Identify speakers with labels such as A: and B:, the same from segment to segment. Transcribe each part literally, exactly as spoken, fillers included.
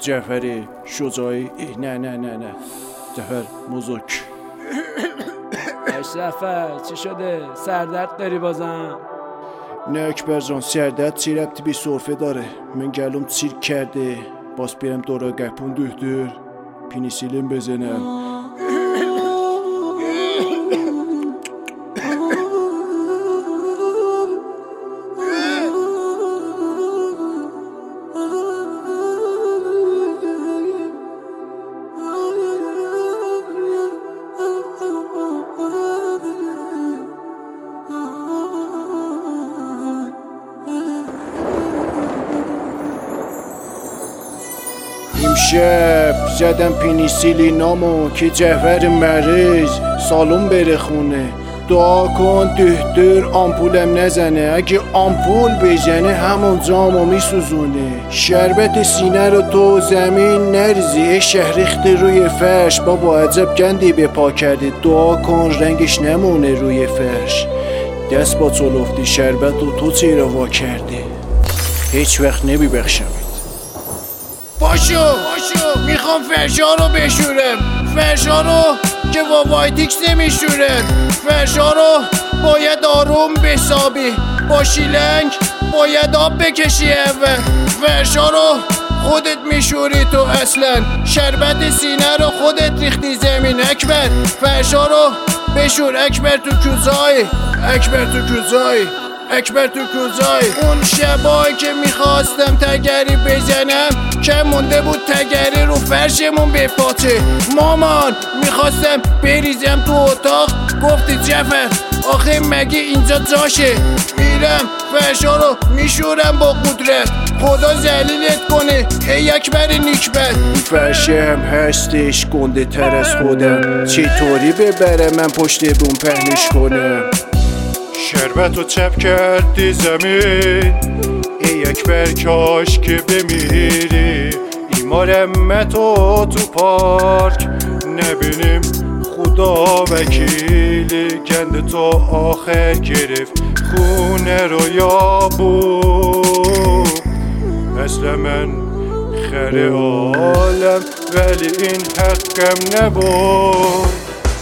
A: جعفری شجاعی. نه نه نه نه جعفر موزوک.
B: اشرفه چی شده؟ سردرد داری بازم؟
A: نه اکبر جان، سردرد چی ربطی به سرفه داره؟ من گلوم چیرک کرده، باز برم دورا گپون دکتر پنیسیلین بزنم. امشب زدم پنیسیلینامو که جعفر مریض سالون بره خونه. دعا کن دکتر آمپولم نزنه، اگه آمپول بزنه همون جامو میسوزونه. شربت سینه رو تو زمین نریزی، شهر ریخته روی فرش. بابا عجب گندی به پا کرده، دعا کن رنگش نمونه روی فرش. دست با چلفتی شربت رو تو چرا وا کرده؟ هیچ وقت نمیبخشم. باشو باشو میخوام فرشا رو بشورم، فرشا رو که با وایتیکس نمیشورن. فرشا رو باید آروم بسابی، با شیلنگ باید آب بکشی اول. فرشا رو خودت میشوری تو اصلا، شربت سینه رو خودت ریختی زمین. اکبر فرشا رو بشور، اکبر تو کوزای، اکبر تو کوزای، اکبر تو کوزای. اون شبایی که میخواستم تگری بزنم که مونده بود تگری رو فرشمون بپاچه. مامان میخواستم بریزم تو اتاق، گفتی جعفر آخه مگه اینجا جاشه؟ میرم فرشا رو میشورم با قدرت، خدا ذلیلت کنه ای اکبر نیکبت. فرشه هم هستش گنده تر از خودم، چطوری ببرم من پشت بوم پهنش کنم؟ شربت رو چپ کردی زمین، ای اکبر کاش که بمیری. ایمارم تو تو پارک نبینیم خدا وکیلی. گند تو آخر گرفت خونه رو یابو. اصلا من خر عالم ولی این حقم نبود.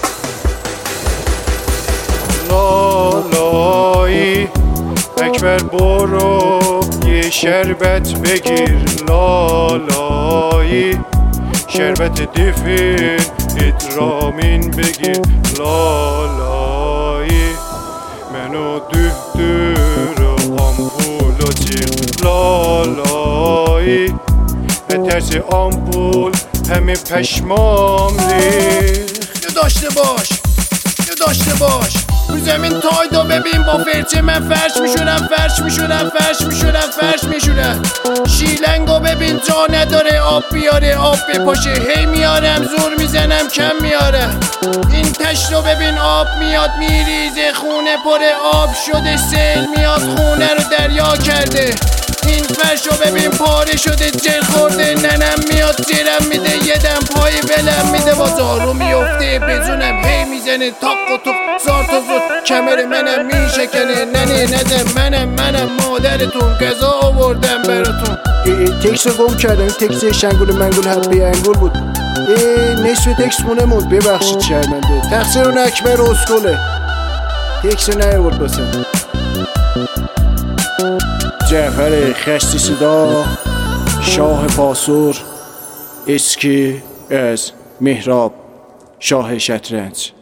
A: لالایی اکبر برو یه شربت بگیر. لالایی شربت دیفین ادرامین بگیر. لالایی منو دکتر و آمپول و جیغ. لالایی ترس آمپول همه پشمام ریخت. داشته باش داشته باش رو زمین تایدو ببین، با فرچه من فرش میشورم، فرش میشورم، فرش میشورم، فرش میشورم. شیلنگو ببین جا نداره آب بیاره آب بپاشه، هی میارم زور میزنم کم میاره. این تشت رو ببین آب میاد میریزه، خونه پر آب شده، سیل میاد خونه رو دریا کرده. این فرشو ببین پاره شده جر خورده، ننم میاد جرم میده، یه دم پای بلم میده، با زارو میفته بزونم هی میزنه تاق و توق زار تا زود کمر منم میشکنه. ننه ندم منم منم مادرتون غذا آوردم براتون. تکس رو گم کردم، تکس شنگول منگول حبه انگول بود. نصف تکس مونه موند، ببخشید شرمنده. تقصیر اون اکبر اسکوله، تکس رو نیاورد باسم. جعفر خشتی صدا، شاه پاسور، اسکی از مهراب، شاه شطرنج.